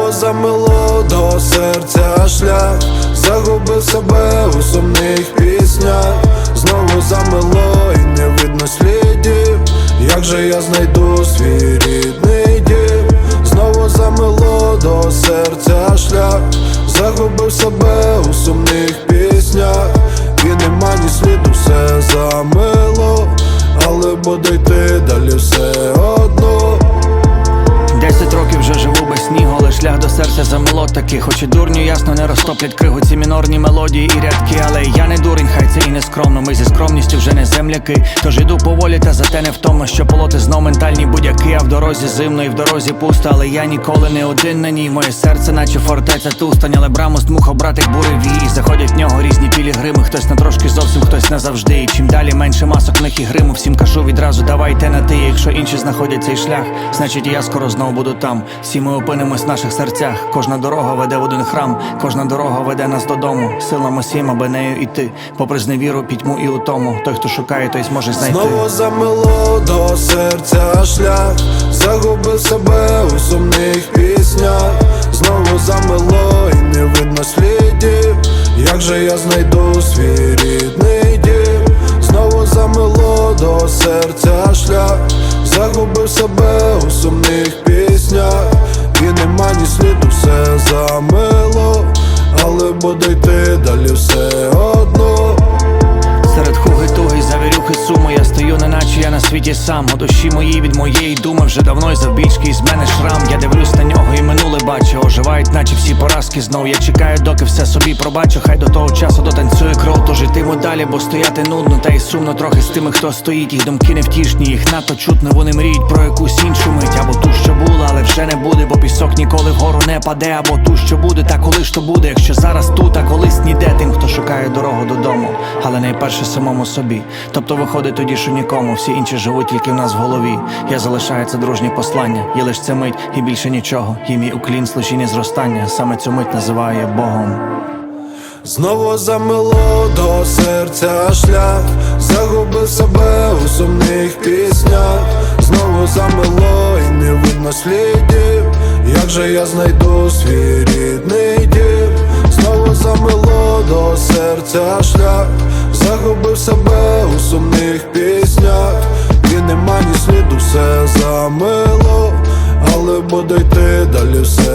Знову замело до серця шлях, загубив себе у сумних піснях. Знову замело і не видно слідів, як же я знайду свій рідний дім? Знову замело до серця шлях, загубив себе у сумних піснях. І нема ні сліду, все замело, але буде йти далі все одно. 10 років вже живу без снігу, але шлях до серця замело таки. Хоч і дурню ясно не розтоплять кригу ці мінорні мелодії і рядки. Але я не дурень, хай це і не скромно, ми зі скромністю вже не земляки. Тож іду поволі, та зате не втомно, що полоти знов ментальні будь-яки. А в дорозі зимно і в дорозі пусто, але я ніколи не один на ній. Моє серце наче фортеця Тустань, але браму стмухав братик буревій. Заходять в нього різні пілігрими, хтось на трошки зовсім, хтось назавжди. І чим далі менше масок, них і гриму. Всім кажу відразу, давайте на ти. Якщо інші знаходять цей шлях, значить і я скоро знову буду там. Всі ми опинимось в наших серцях. Кожна дорога веде в один храм, кожна дорога веде нас додому. Силам усім, аби нею іти, попри зневіру, пітьму і утому. Той, хто шукає, той зможе знайти. Знову замело до серця шлях, загубив себе у сумних піснях. Знову замело і не видно слідів, як же я знайду свій рідний дім? Знову замело до серця шлях, загубив себе у сумних піснях. І нема ні сліду, все замело, але буде йти далі все одно. Серед хуги, туги, завірюхи, суму я стою, неначе я на світі сам. У душі моїй від моєї думи вже давно й завбільшки із мене шрам. Я дивлюсь на нього і минуле бачу, оживають наче всі поразки знов. Я чекаю, доки все собі пробачу, хай до того часу дотанцює кров. Тож йтиму далі, бо стояти нудно, та й сумно трохи з тими, хто стоїть. Їх думки невтішні, їх надто чутно, вони мріють про якусь іншу мить. Або ту, що була, але вже не буде, бо пісок ніколи вгору не паде. Або ту, що буде, та коли ж то буде, якщо зараз тут, а колись ніде. Тим, хто шукає дорогу додому, але найперше самому собі. Тобто виходить тоді, що нікому, всі інші живуть тільки в нас в голові. Я залишаю це дружнє послання, є лиш це мить і більше нічого. І мій уклін служіння зростання, саме цю мить називаю я Богом. Знову замело до серця шлях, загубив себе у сумних піснях. Знову замело і не видно слідів, як же я знайду свій рідний дім? Знову замело до серця шлях, загубив себе у сумних піснях. І нема ні сліду, все замело, але буде йти далі все